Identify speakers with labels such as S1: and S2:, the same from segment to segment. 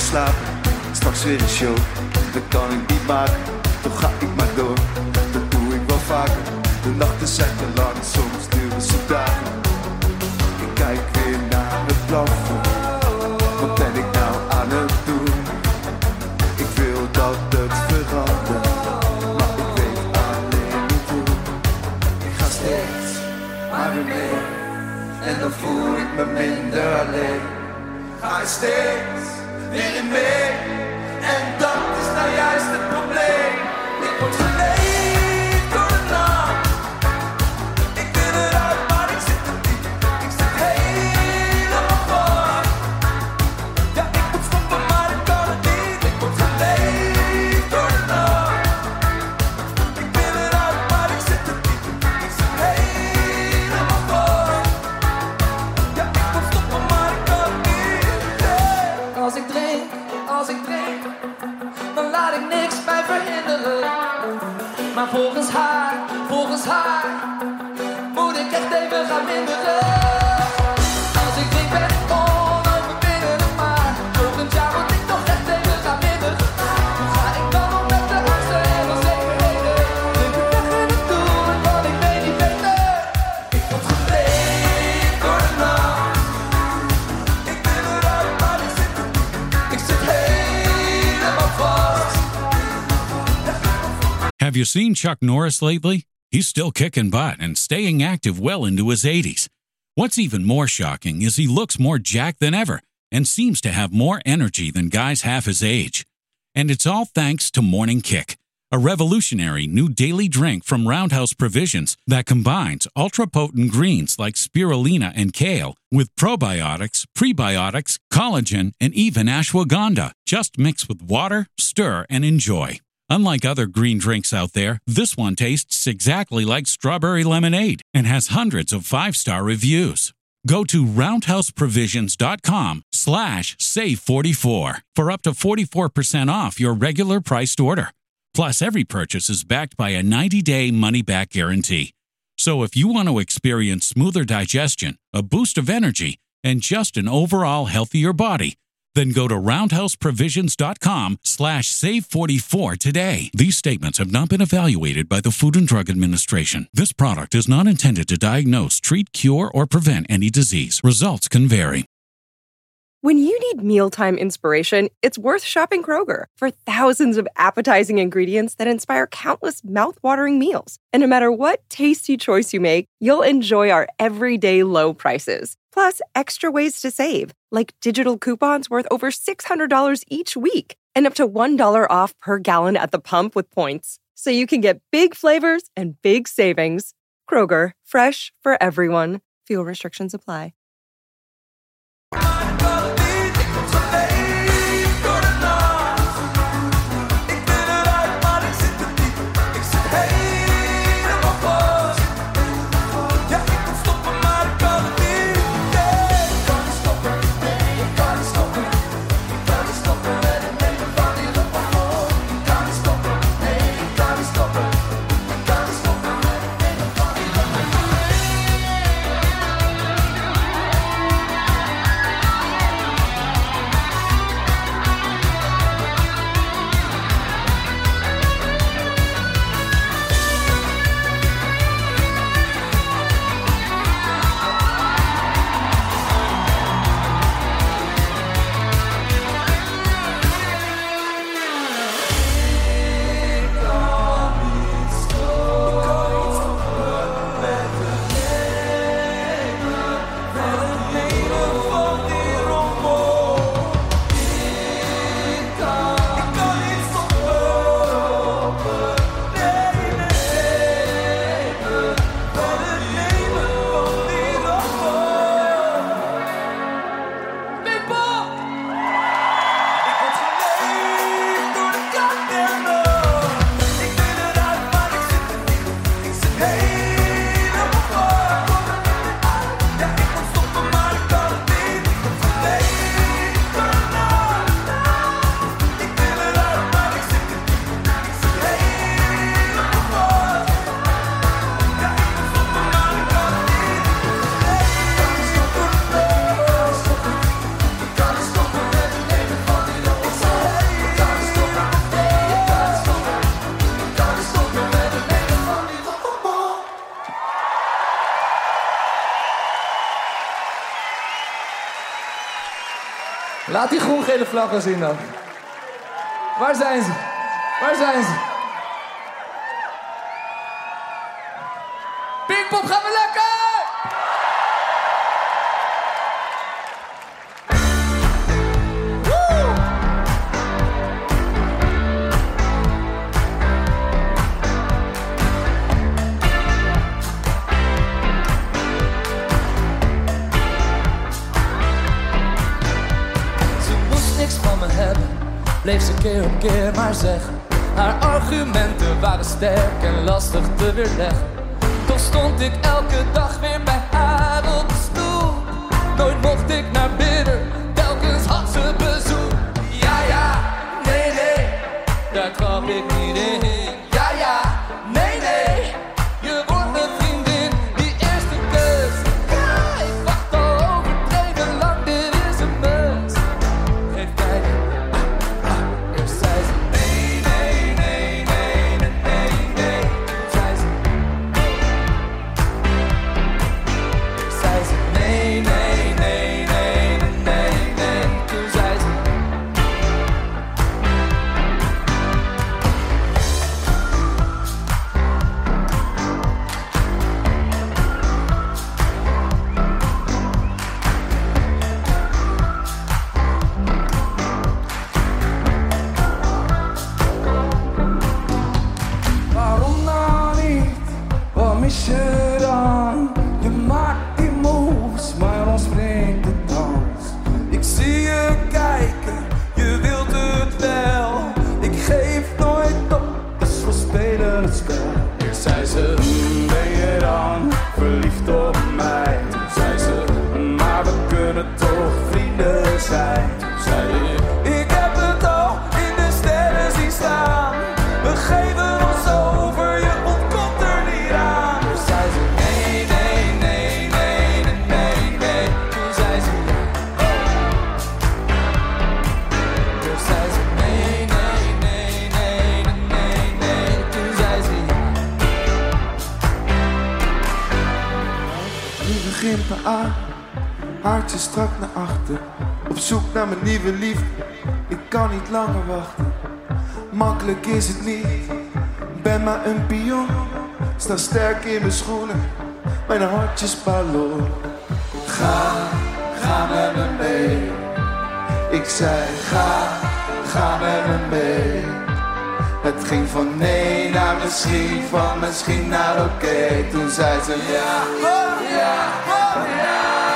S1: slapen, straks weer een show. Dat kan ik niet maken, toch ga ik maar door. Dat doe ik wel vaker, de nachten zijn te lang, soms duren ze dagen. Ik kijk weer naar het plafond, wat ben ik nou aan het doen? Ik wil dat het verandert, maar ik weet alleen niet hoe. Ik ga steeds maar weer mee, en dan voel ik me minder alleen. Ga je steeds weer in mee, en dat is nou juist het probleem. Ik word geleefd door de nacht. Ik wil eruit, maar ik zit er diep. Ik zit helemaal vast. Ja, ik moet stoppen, maar ik kan het niet. Ik word geleefd door de nacht. Ik wil eruit, maar ik zit er diep. Ik zit helemaal vast. Ja, ik moet stoppen, maar ik kan het niet. Hey. Als ik drink, dan laat ik niks mij verhinderen. Maar volgens haar, moet ik echt even gaan minderen. Als ik drink ben ik onoverwinnelijk, maar volgend jaar moet ik toch echt even gaan minderen. Hoe ga ik dan nog met de angsten en onzekerheden? Drink ik weg en ik doe het, want ik weet niet beter. Ik word geleefd door de nacht. Ik wil eruit, maar ik zit er diep. Ik zit helemaal vast.
S2: Have you seen Chuck Norris lately? He's still kicking butt and staying active well into his 80s. What's even more shocking is he looks more jacked than ever and seems to have more energy than guys half his age. And it's all thanks to Morning Kick, a revolutionary new daily drink from Roundhouse Provisions that combines ultra-potent greens like spirulina and kale with probiotics, prebiotics, collagen, and even ashwagandha. Just mix with water, stir, and enjoy. Unlike other green drinks out there, this one tastes exactly like strawberry lemonade and has hundreds of 5-star reviews. Go to roundhouseprovisions.com/save44 for up to 44% off your regular priced order. Plus, every purchase is backed by a 90-day money-back guarantee. So if you want to experience smoother digestion, a boost of energy, and just an overall healthier body, then go to roundhouseprovisions.com/save44 today. These statements have not been evaluated by the Food and Drug Administration. This product is not intended to diagnose, treat, cure, or prevent any disease. Results can vary.
S3: When you need mealtime inspiration, it's worth shopping Kroger for thousands of appetizing ingredients that inspire countless mouth-watering meals. And no matter what tasty choice you make, you'll enjoy our everyday low prices. Plus, extra ways to save, like digital coupons worth over $600 each week and up to $1 off per gallon at the pump with points. So you can get big flavors and big savings. Kroger, fresh for everyone. Fuel restrictions apply.
S4: Laat die groen-gele vlaggen zien dan. Waar zijn ze? Waar zijn ze? Pinkpop, gaan we lekker! Bleef ze keer op keer maar zeggen. Haar argumenten waren sterk en lastig te weerleggen. Toch stond ik elke dag weer bij haar op de stoel. Nooit mocht ik naar binnen, telkens had ze bezoek. Ja, ja, nee, nee, daar trap ik niet in. Ja, ja, nee, nee, je wordt mijn vriendin. Die eerste kus, ja, ik wacht al overdreven lang, dit is een must. Geef tijd.
S1: Haartje strak naar achter, op zoek naar mijn nieuwe liefde. Ik kan niet langer wachten, makkelijk is het niet. Ben maar een pion, sta sterk in mijn schoenen. Mijn hartje is ballon. Ga met me mee. Ik zei ga met me mee. Het ging van nee naar misschien, van misschien naar oké. Toen zei ze ja, oh ja, oh ja.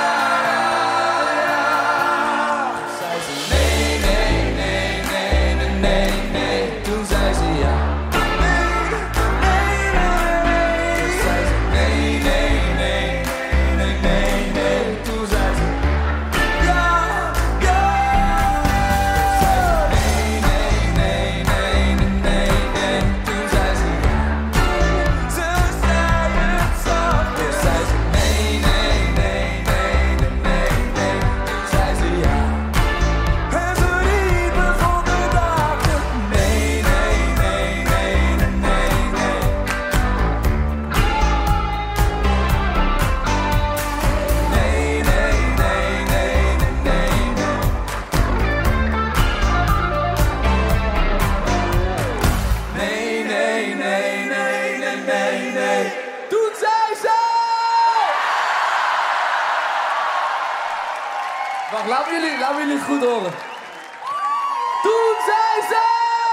S4: Laten we jullie goed horen. Toen zei ze!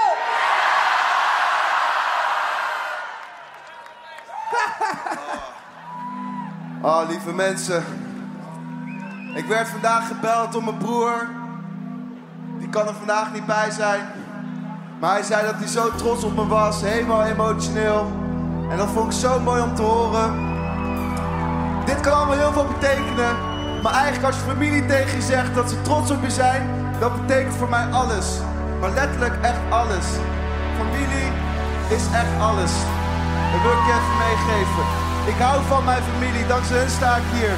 S1: Oh, lieve mensen. Ik werd vandaag gebeld door mijn broer. Die kan er vandaag niet bij zijn. Maar hij zei dat hij zo trots op me was. Helemaal emotioneel. En dat vond ik zo mooi om te horen. Dit kan allemaal heel veel betekenen. Maar eigenlijk als je familie tegen je zegt dat ze trots op je zijn, dat betekent voor mij alles. Maar letterlijk echt alles. Familie is echt alles. Dat wil ik je even meegeven. Ik hou van mijn familie, dankzij hen sta ik hier.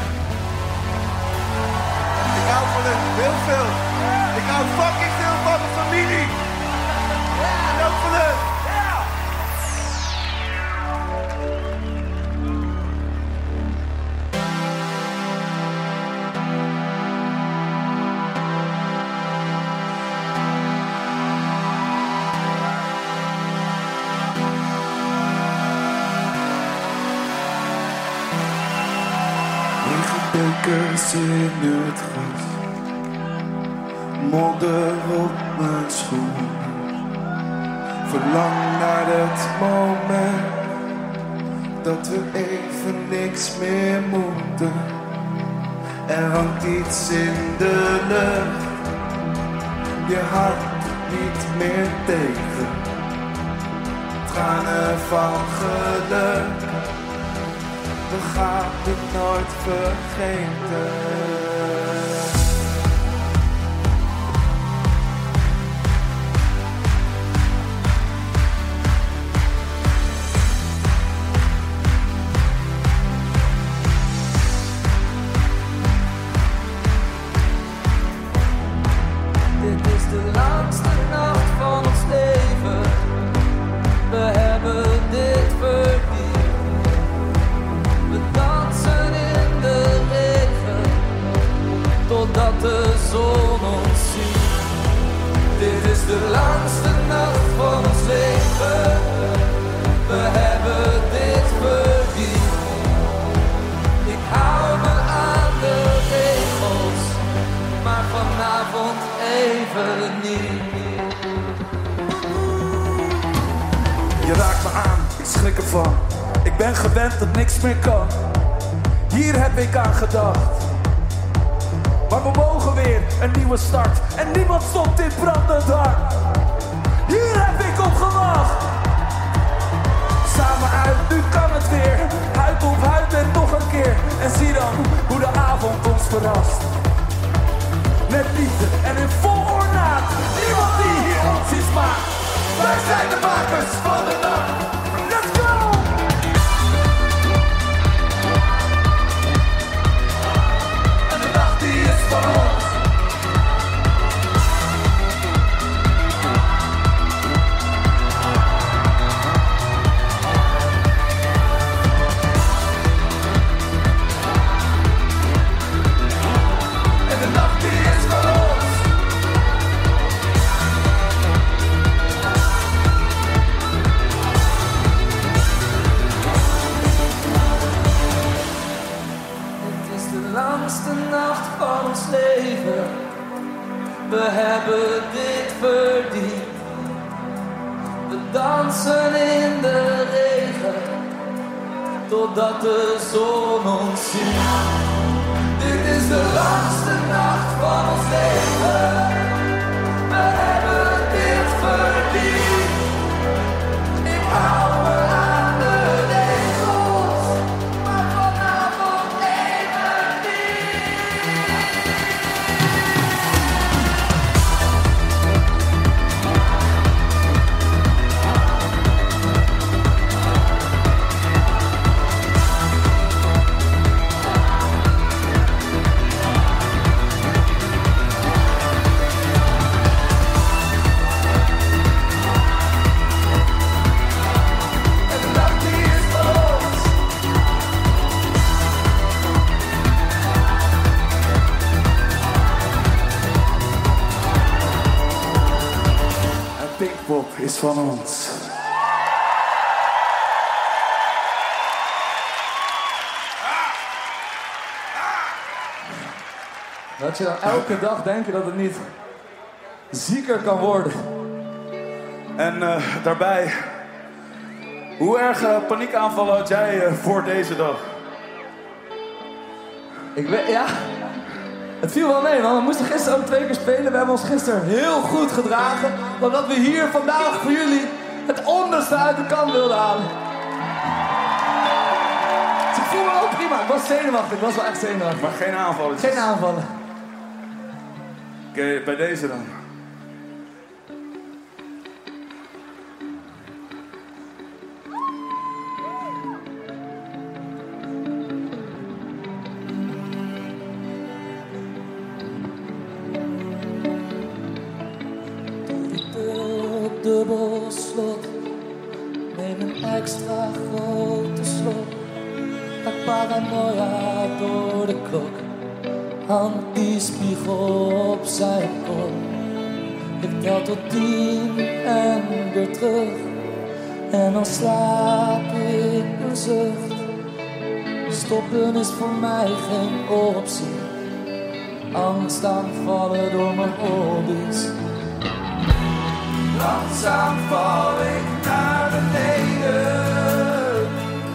S1: Ik hou van hen heel veel. Ik hou fucking veel van mijn familie. En ook van hen. Bekers in het gras, modder op mijn schoen. Verlang naar het moment dat we even niks meer moeten. Er hangt iets in de lucht, je houdt het niet meer tegen. Tranen van geluk, we gaan het nooit vergeten.
S4: Dit is de langste nacht van ons leven. We hebben dit verdiend. We dansen in de regen, totdat de zon ons ziet. Dit is de langste nacht van ons leven. We hebben dit verdiend. Ik hou me aan de regels, maar vanavond even niet.
S1: Je raakt me aan, ik schrik ervan. Ik ben gewend dat niks meer kan. Hier heb ik aan gedacht. Maar we mogen weer een nieuwe start. En niemand stopt dit brandend hart. Hier heb ik op gewacht. Samen uit, nu kan het weer. Huid op huid en nog een keer. En zie dan hoe de avond ons verrast. Met liefde en in vol ornaat. Niemand die hier ons iets maakt. Wij zijn de makers van de nacht. Let's go! En de nacht die is van ons. En de nacht die is van ons.
S4: Langste nacht van ons leven. We hebben dit verdiend. We dansen in de regen, totdat de zon ons ziet. Dit is de langste nacht van ons leven. We hebben dit verdiend. Ik hou me aan de regels, maar vanavond even niet. En de nacht die is van ons.
S1: En Pinkpop is van ons.
S4: Dat je dan elke dag denkt dat het niet zieker kan worden.
S1: En daarbij, hoe erg paniekaanvallen had jij voor deze dag?
S4: Ik weet, ja. Het viel wel mee, man. We moesten gisteren ook 2 keer spelen. We hebben ons gisteren heel goed gedragen. Omdat we hier vandaag voor jullie het onderste uit de kant wilden halen. Dus ik voel me ook prima. Ik was zenuwachtig. Ik was wel echt zenuwachtig.
S1: Maar geen aanvallen.
S4: Geen aanvallen.
S1: Oké, bij deze dan.
S4: Dubbel slot, neem een extra grote slok. Pak paranoia door de klok, hang die spiegel op zijn kop. Ik tel tot 10 en weer terug, en dan slaap ik een zucht. Stoppen is voor mij geen optie. Angst aanvallen door mijn hobby's.
S1: Langzaam val ik naar beneden.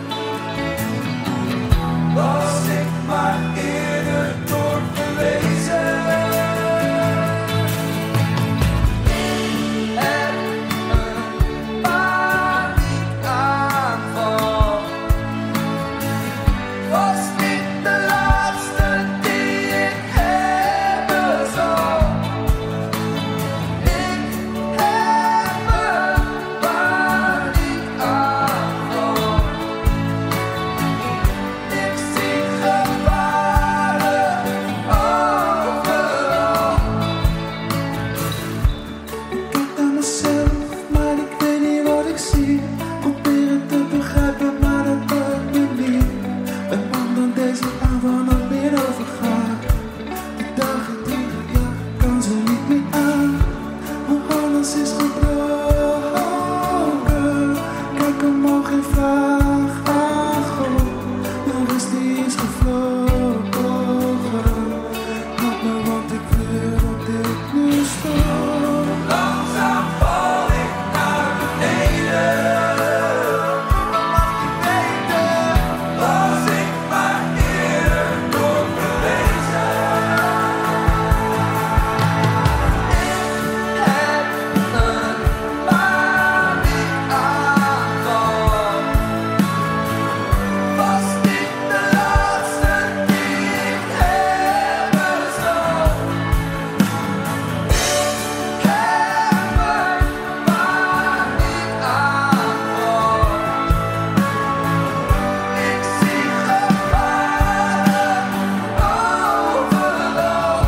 S1: Was ik maar eerder doorverwezen.
S4: En een paniekaanval was niet de laatste die ik hebben zal. Ik heb een paniekaanval. Ik zie gevaren overal.
S1: Ik kijk naar mezelf, maar ik weet niet wat ik zie. Probeer het te begrijpen, maar dat lukt me niet. Een man dan deze avond nog meer overgaan. De dagen duren, ja, kan ze niet meer aan. Mijn harnas is gebroken. Kijk omhoog en vraag aan God. Mijn rust die is gevlogen. Help me, want ik wil dat dit nu stopt. Langzaam val ik naar beneden. Mag ik weten, was ik maar eerder doorverwezen.
S4: Ik heb een paniekaanval. Was niet de laatste die ik hebben zal. Ik heb een paniekaanval. Ik zie gevaren overal.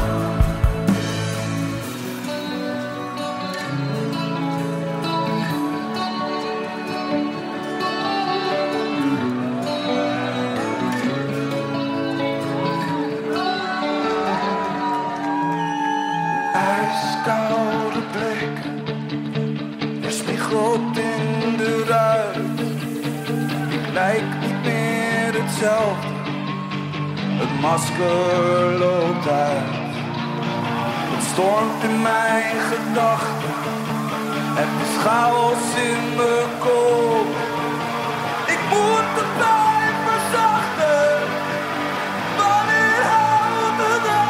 S1: IJskoude blik, je spiegelt in de ruit. Ik lijk niet meer hetzelfde, het masker loopt uit. Het stormt in mijn gedachten, het is chaos in mijn kop. Ik moet de pijn verzachten, wanneer houdt het op?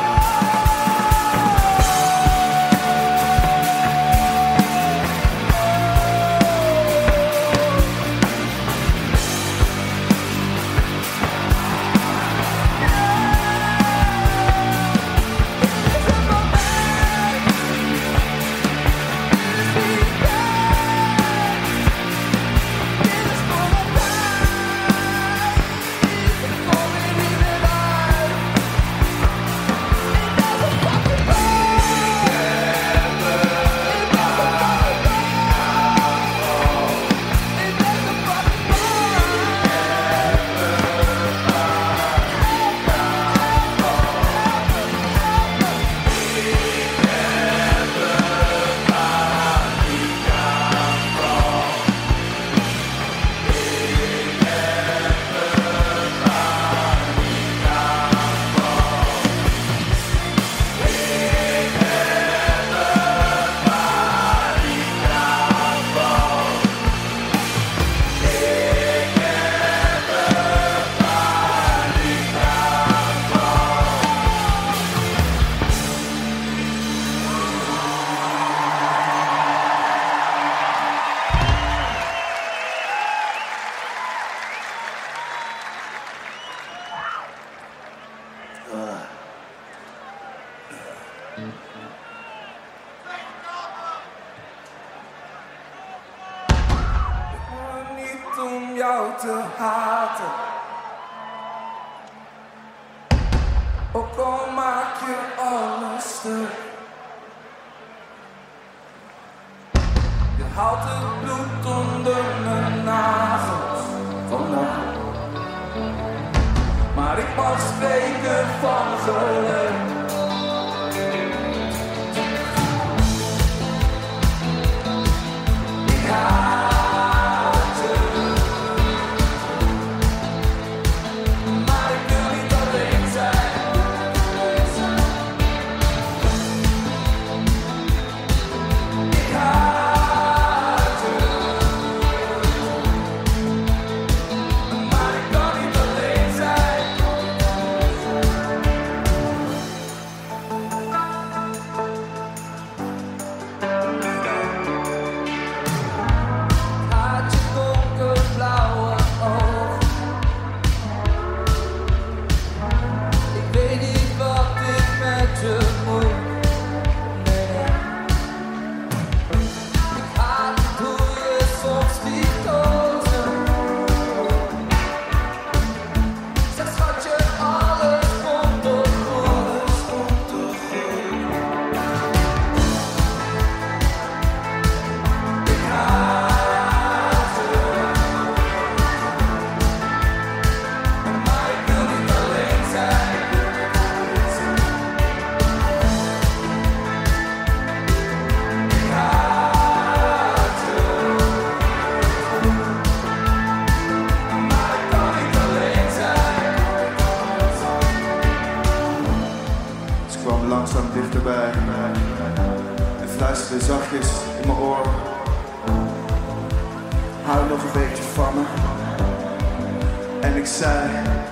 S1: Niet om jou te haten, ook al maak je alles stuk. Je haalt het bloed onder mijn nagels vandaag, maar ik mag spreken van geluk. Ik haat je, maar langzaam dichterbij en fluisterde zachtjes in mijn oor. Hou nog een beetje van me. En ik zei: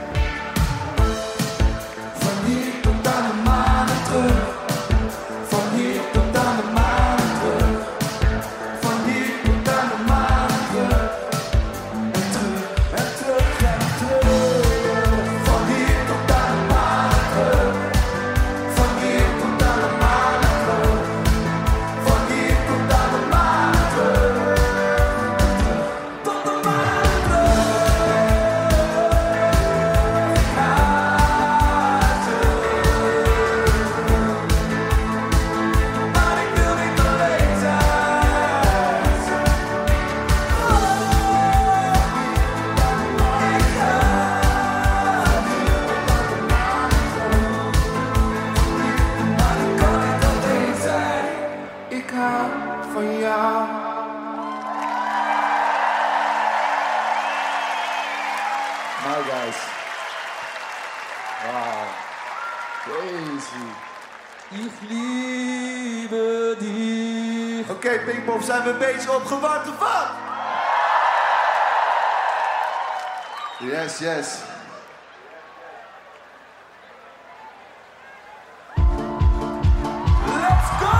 S1: van hier tot aan de maan en terug. Van hier tot aan de maan en terug. Van hier tot aan de maan en terug. En terug en terug en terug. Van hier tot aan de maan en terug. Van hier tot aan de maan en terug. Van hier tot aan de maan en terug. Tot de maan en terug. Maar ik wil niet alleen zijn. Ik hou van jou.
S5: Nou guys. Wow. Crazy. Ik liebe dich.
S1: Oké, Pinkpop, zijn we een beetje opgewarmd of wat? Yes, yes. Let's go!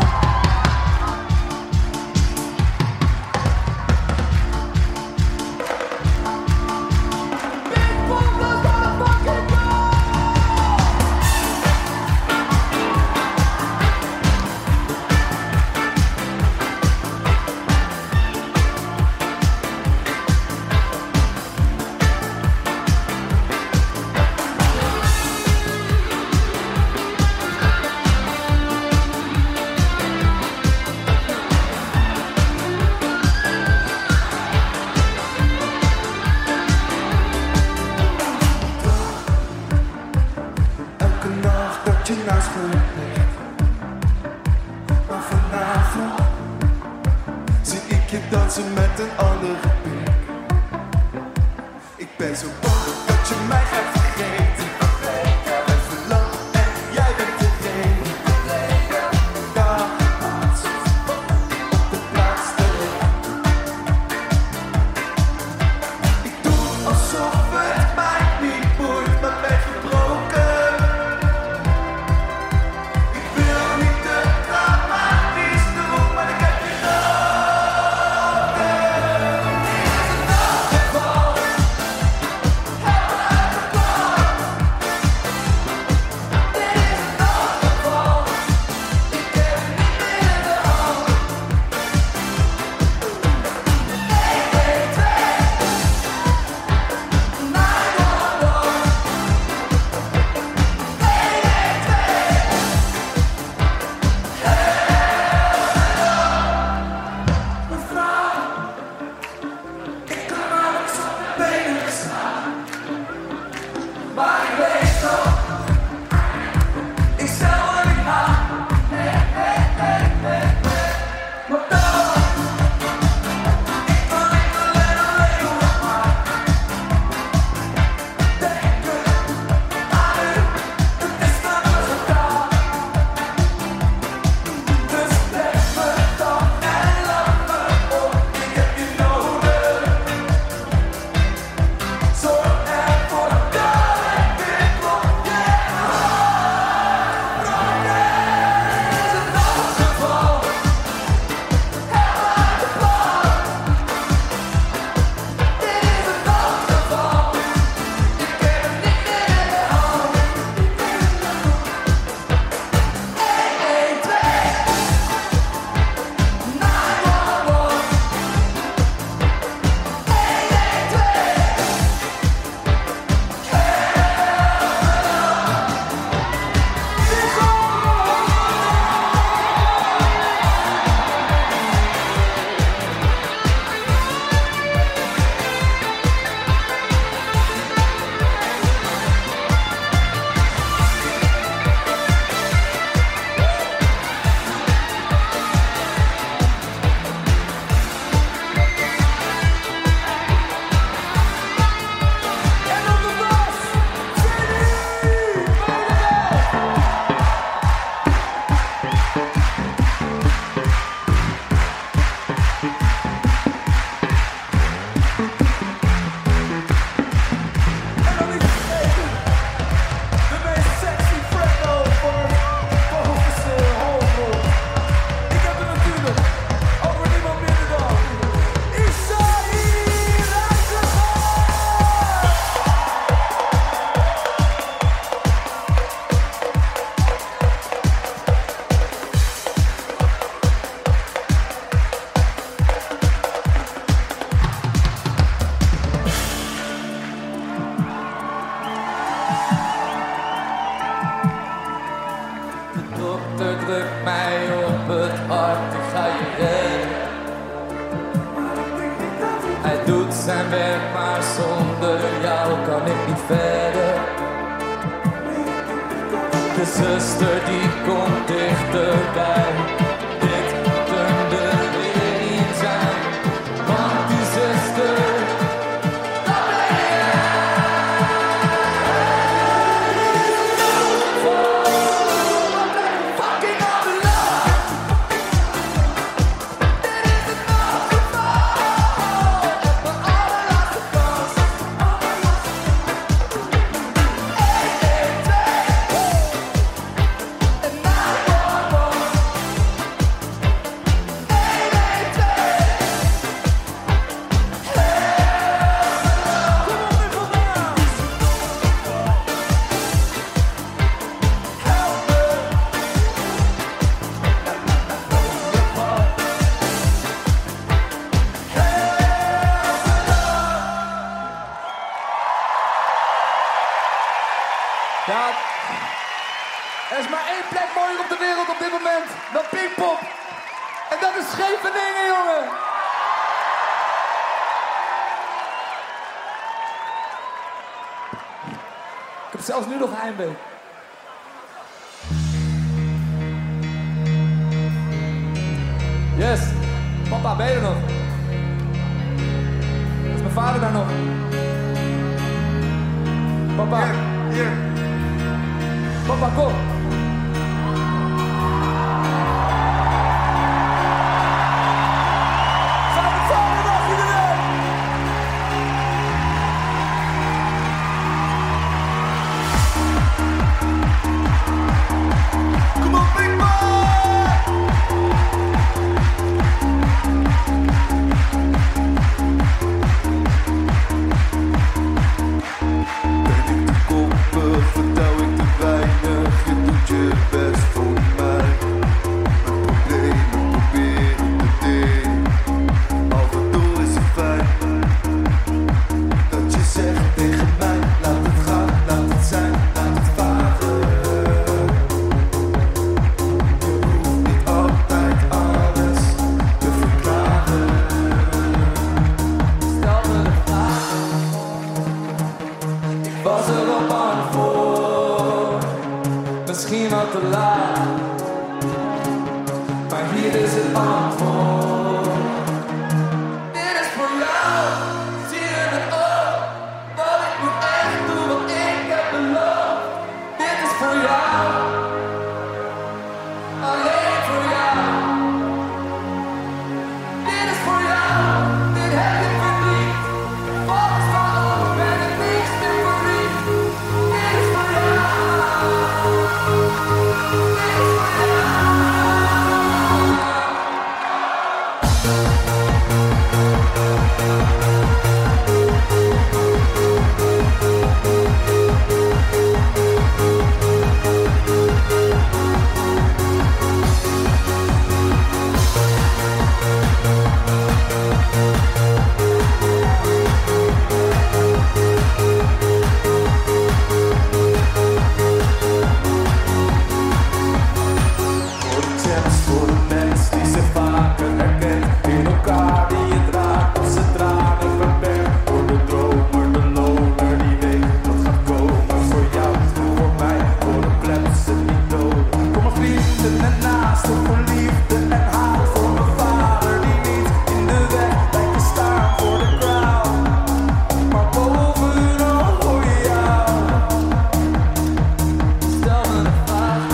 S1: Elke nacht dat je naast me ligt. Maar vanavond zie ik je dansen met een andere blik. Ik ben zo bang dat je mij gaat vergeten. En verlang en jij bent de reden. Daar op de plaats te liggen. Ik doe alsof het mij niet boeit, maar ben gebroken. Ik wil niet te dramatisch doen, maar ik heb je nodig.
S4: De dokter drukt mij op het hart, ik ga je redden. Hij doet zijn werk, maar zonder jou kan ik niet verder. De zuster die komt dichterbij. Dit kan er weer niet zijn. Want die zuster, dat ben jij. Fucking all alone. Dit is het nog geval. Mijn allerlaatste kans. 1, 2, 3. En na voor Ja, er is maar één plek mooier op de wereld op dit moment dan Pinkpop. En dat is Scheveningen, jongen. Ik heb zelfs nu nog heimwee. Yes. Papa, ben je er nog? Is mijn vader daar nog? Papa.
S1: Hier.
S4: Papa, kom. Fijne vaderdag iedereen!
S1: Kom op, Big Boy! Ben ik te koppig, vertrouw ik te weinig. Je doet je best voor mij. Mijn problemen proberen te delen. Al wat door is het fijn. Dat je zegt tegen mij, laat het gaan, laat het zijn, laat het varen. Je hoeft niet altijd alles te verklaren.
S4: Stel me de vraag. Ik was er al bang voor. Misschien wat te laat. Maar hier is het antwoord. Dit is voor jou. Zie je het ook? Dat ik nu echt doe wat ik heb beloofd. Dit is voor jou. Alleen voor jou. Dit is voor jou. Dit heb ik verdiend. Volgens van ons ben ik niks meer verliefd. Dit is voor jou. Dit is voor jou.
S1: Voor de champs, voor de mens die zich vaker herkent. In elkaar die het raakt als ze tranen verbergt. Voor de dromer, de loner die weet wat gaat komen. Voor jou, voor mij, voor de plebs en niet dood. Voor mijn vrienden en naasten, voor liefde en haat. Voor mijn vader die niet in de weg lijkt te staan. Voor de crowd, maar bovenal voor jou.
S4: Stel me de vraag.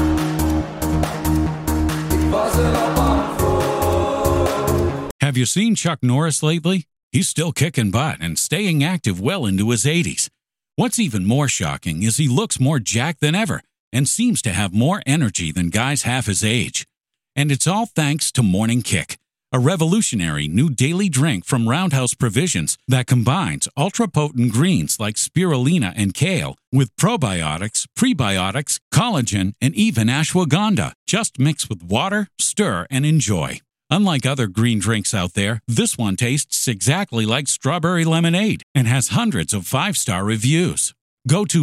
S4: Ik was er al bang voor.
S2: Have you seen Chuck Norris lately? He's still kicking butt and staying active well into his 80s. What's even more shocking is he looks more jacked than ever and seems to have more energy than guys half his age. And it's all thanks to Morning Kick, a revolutionary new daily drink from Roundhouse Provisions that combines ultra-potent greens like spirulina and kale with probiotics, prebiotics, collagen, and even ashwagandha. Just mix with water, stir, and enjoy. Unlike other green drinks out there, this one tastes exactly like strawberry lemonade and has hundreds of 5-star reviews. Go to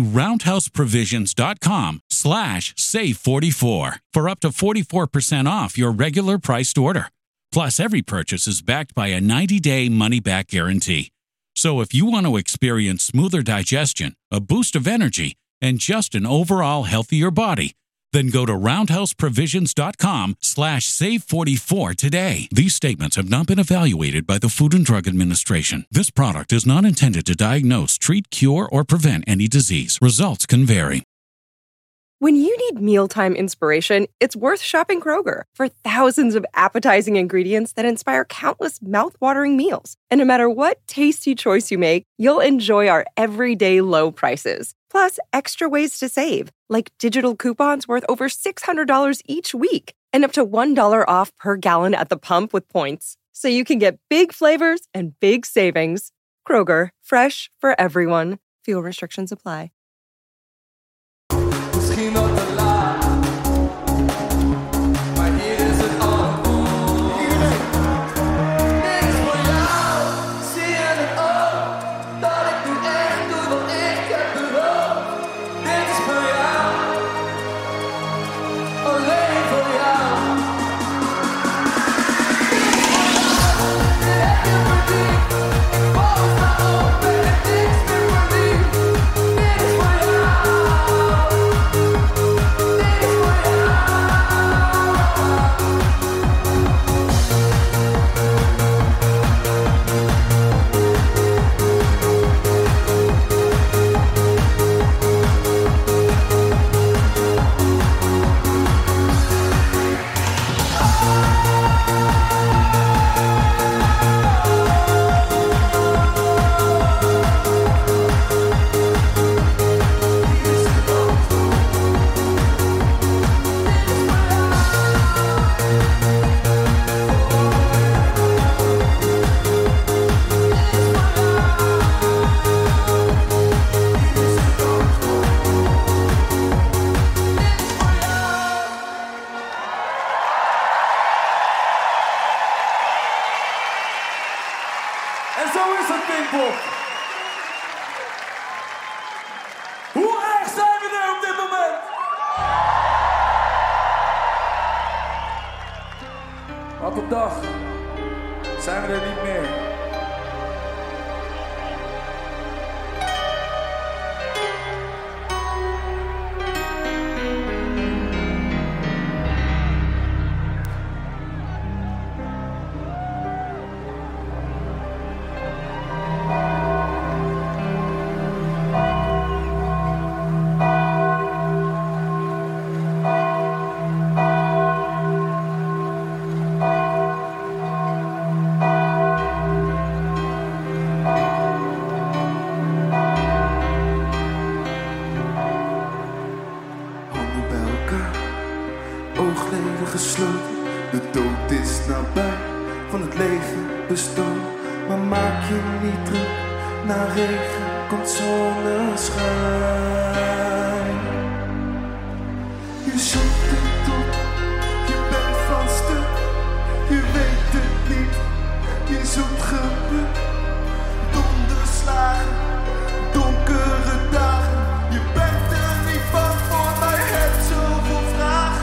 S2: roundhouseprovisions.com/save44 for up to 44% off your regular priced order. Plus, every purchase is backed by a 90-day money-back guarantee. So if you want to experience smoother digestion, a boost of energy, and just an overall healthier body, then go to roundhouseprovisions.com/save44 today. These statements have not been evaluated by the Food and Drug Administration. This product is not intended to diagnose, treat, cure, or prevent any disease. Results can vary.
S3: When you need mealtime inspiration, it's worth shopping Kroger. For thousands of appetizing ingredients that inspire countless mouth-watering meals. And no matter what tasty choice you make, you'll enjoy our everyday low prices. Plus, extra ways to save, like digital coupons worth over $600 each week and up to $1 off per gallon at the pump with points. So you can get big flavors and big savings. Kroger, fresh for everyone. Fuel restrictions apply.
S4: Misschien nog te laat, maar hier is het antwoord. Dit is voor jou, zie je het ook, dat ik nu echt doe wat ik heb beloofd. Dit is voor jou, alleen voor jou. Dit heb je verdiend, ik val sta op en het niks meer verdiend. Dit is voor jou.
S5: En zo is het, Pinkpop. Hoe erg zijn we er op dit moment? Wat op dag zijn we er niet meer.
S1: Oogleden gesloten, de dood is nabij, van het leven bestolen. Maar maak je niet druk, na regen komt zonneschijn. Je zoekt het op, je bent van stuk, je weet het niet, je zoekt geluk. Donderslagen, donkere dagen, je bent er niet bang voor, maar je hebt zoveel vragen.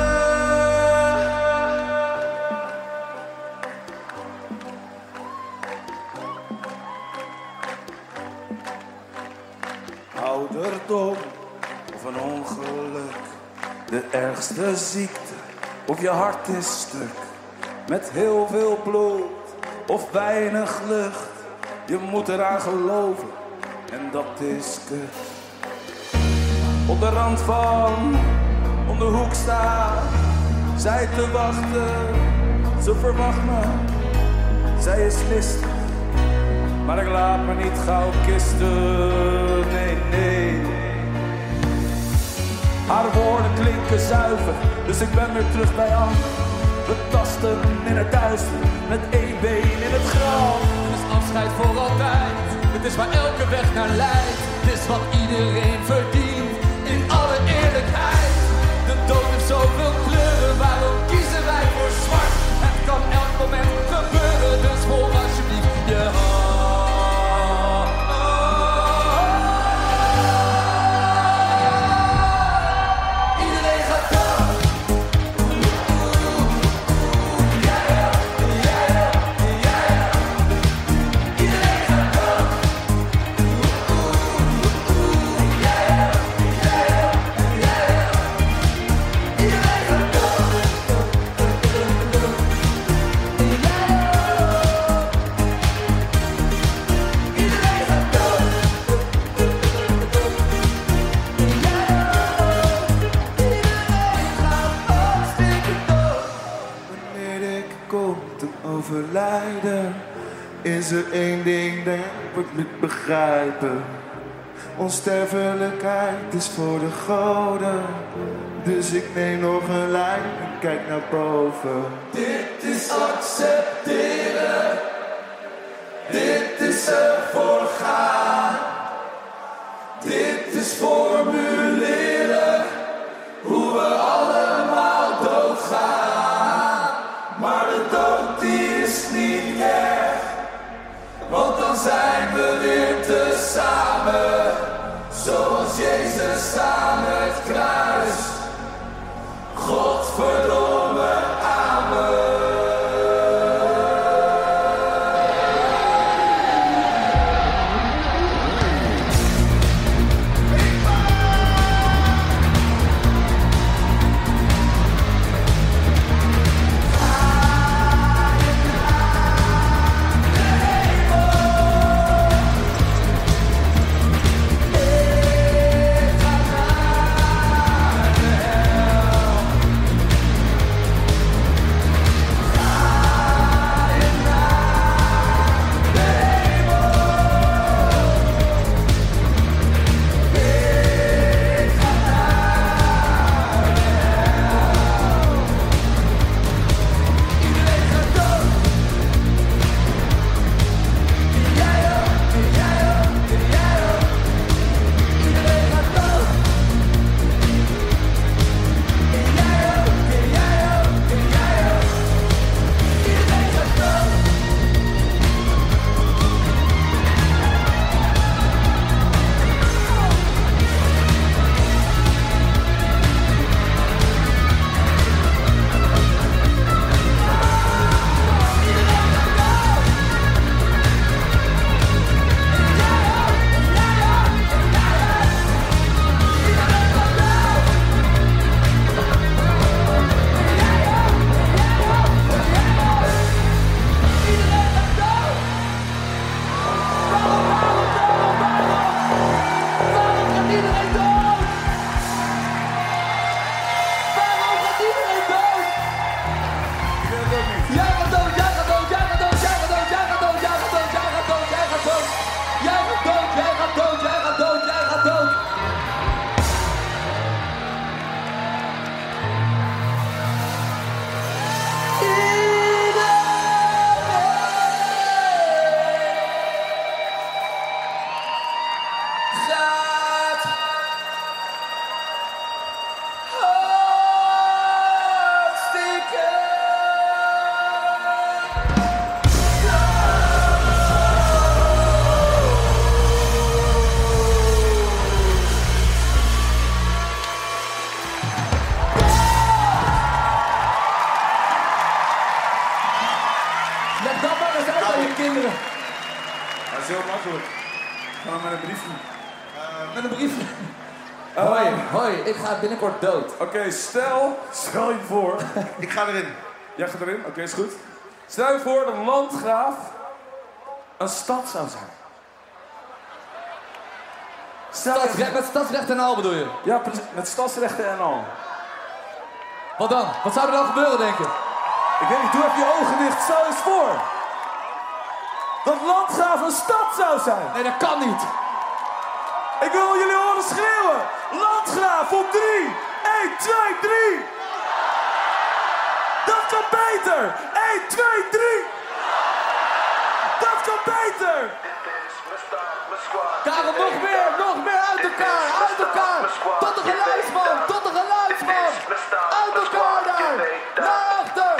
S5: Ouderdom of een ongeluk, de ergste ziekte of je hart is stuk. Met heel veel bloed of weinig lucht, je moet eraan geloven en dat is kut. Op de rand van om de hoek staat zij te wachten, ze verwacht me, zij is listig. Maar ik laat me niet gauw kisten, nee, nee. Haar woorden klinken zuiver, dus ik ben weer terug bij Anne. We tasten in het duister, met één been in het graf.
S4: Het is afscheid voor altijd, het is waar elke weg naar leidt. Het is wat iedereen verdient, in alle eerlijkheid. De dood heeft zoveel kleuren, waarom kiezen wij voor zwart? Het kan elk moment gebeuren, dus volg alsjeblieft je hand.
S1: overlijden. Is er één ding dat ik moet begrijpen. Onsterfelijkheid is voor de goden. Dus ik neem nog een lijn en kijk naar boven.
S5: Dit is accepteren. Dit is ervoor gaan. Dit is formuleren. Hoe we allemaal doodgaan. Maar de dood die is niet erg. Want dan zijn we weer tezamen. Zoals Jezus aan het kruis. Godverdomme, amen.
S4: Ik ga binnenkort dood.
S5: Oké, stel je voor.
S1: Ik ga erin.
S5: Jij gaat erin? Oké, is goed. Stel je voor dat een landgraaf een stad zou zijn.
S4: Met stadsrecht en al bedoel je?
S5: Ja, met stadsrechten en al.
S4: Wat dan? Wat zou er dan gebeuren, denk je?
S5: Ik weet niet, doe even je ogen dicht. Stel eens voor. Dat landgraaf een stad zou zijn.
S4: Nee, dat kan niet.
S5: Ik wil jullie horen schreeuwen. Landgraaf op 3. 1, 2, 3. Dat kan beter. 1, 2, 3. Dat kan beter.
S4: Karel, nog meer uit elkaar. Tot de geluidsman. Uit elkaar daar. Naar achter.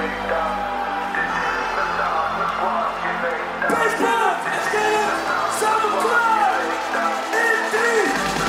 S5: Basement, Escape, samen klaar! In 3,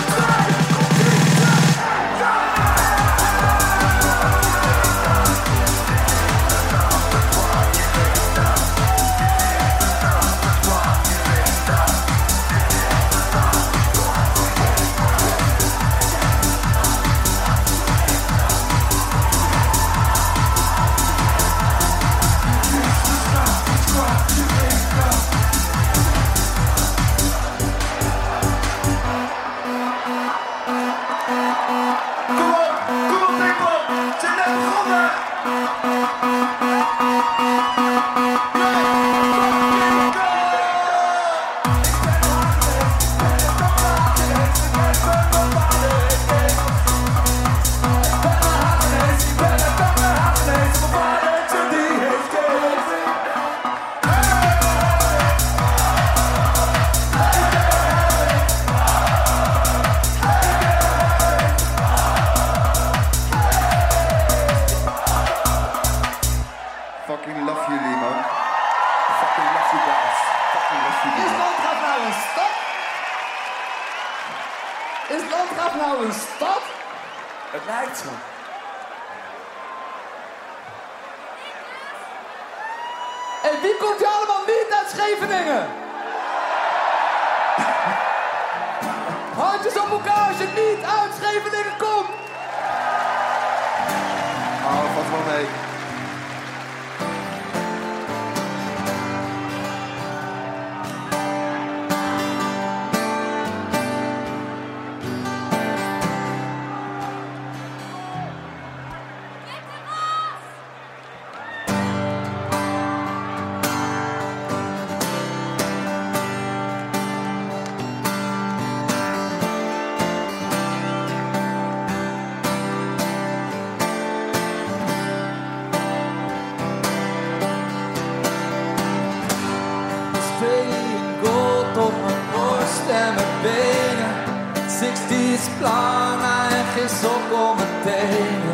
S4: 60's plannen en geen sok om mijn tenen.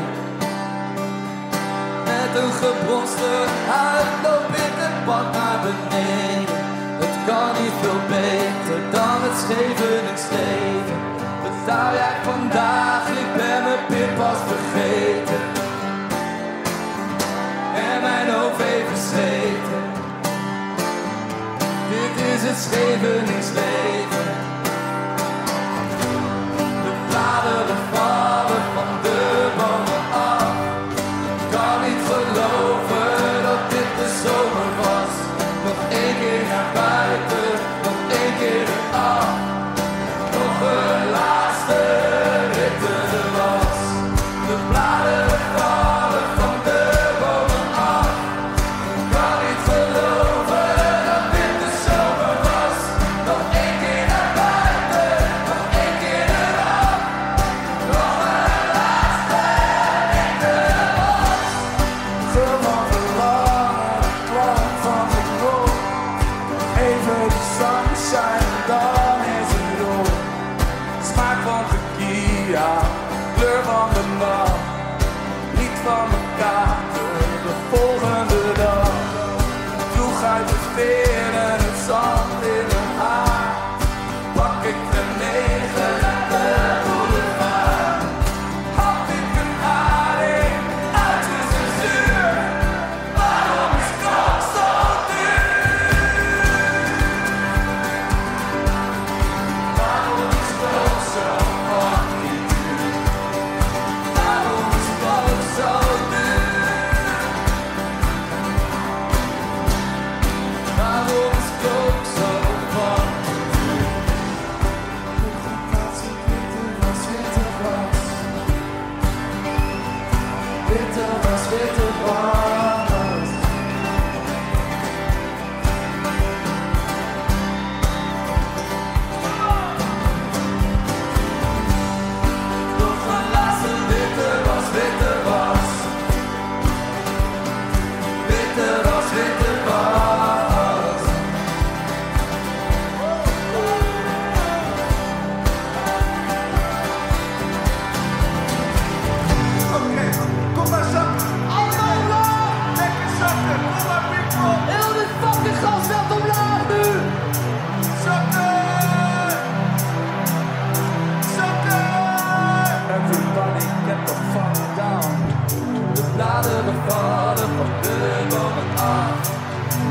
S4: Met een gebronste huid loop ik het pad naar beneden. Het kan niet veel beter dan het Scheveningsleven. Betaal jij vandaag, ik ben mijn pinpas vergeten. En mijn hoofd even sleten. Dit is het Scheveningsleven. Bladeren vallen van de bomen af. Ik kan niet geloven dat dit de zomer was. Nog één keer naar buiten, nog één keer eraf. Nog een laatste rit was. De bladeren vallen van de bomen af. Ik kan niet geloven dat dit de zomer was. Nog één keer naar buiten, nog één keer eraf. Nog een laatste rit was. Gewoon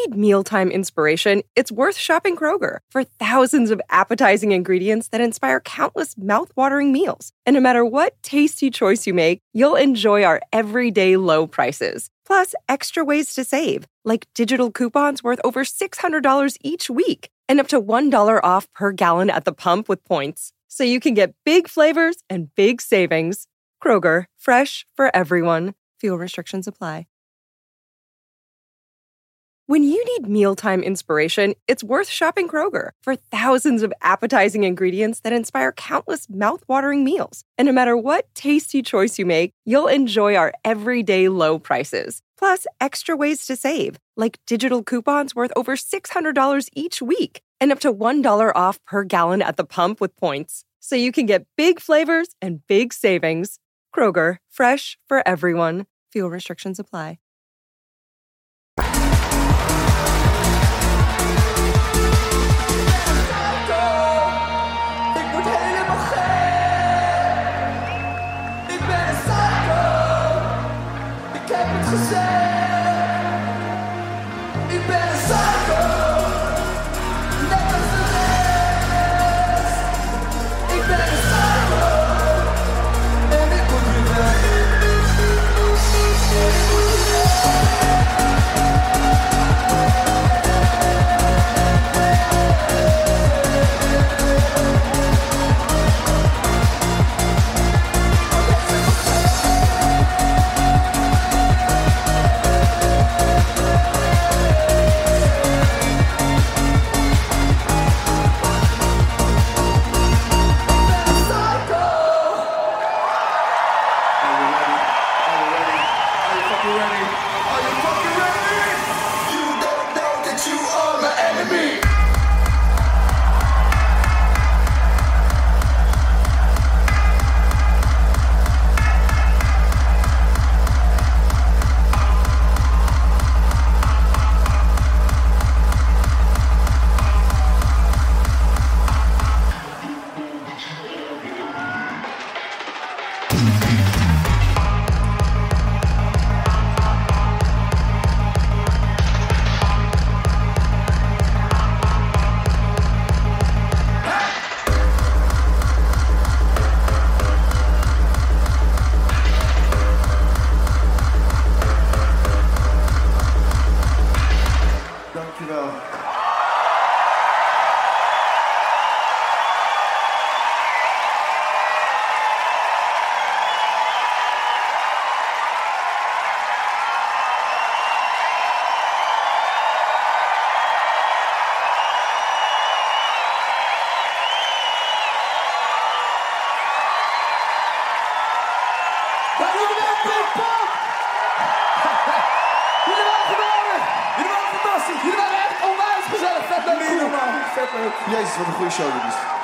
S3: need mealtime inspiration, it's worth shopping Kroger for thousands of appetizing ingredients that inspire countless mouth-watering meals. And no matter what tasty choice you make, you'll enjoy our everyday low prices. Plus, extra ways to save, like digital coupons worth over $600 each week and up to $1 off per gallon at the pump with points. So you can get big flavors and big savings. Kroger, fresh for everyone. Fuel restrictions apply. When you need mealtime inspiration, it's worth shopping Kroger for thousands of appetizing ingredients that inspire countless mouth-watering meals. And no matter what tasty choice you make, you'll enjoy our everyday low prices. Plus, extra ways to save, like digital coupons worth over $600 each week and up to $1 off per gallon at the pump with points. So you can get big flavors and big savings. Kroger, fresh for everyone. Fuel restrictions apply.
S1: Jezus, wat een goede show dit is.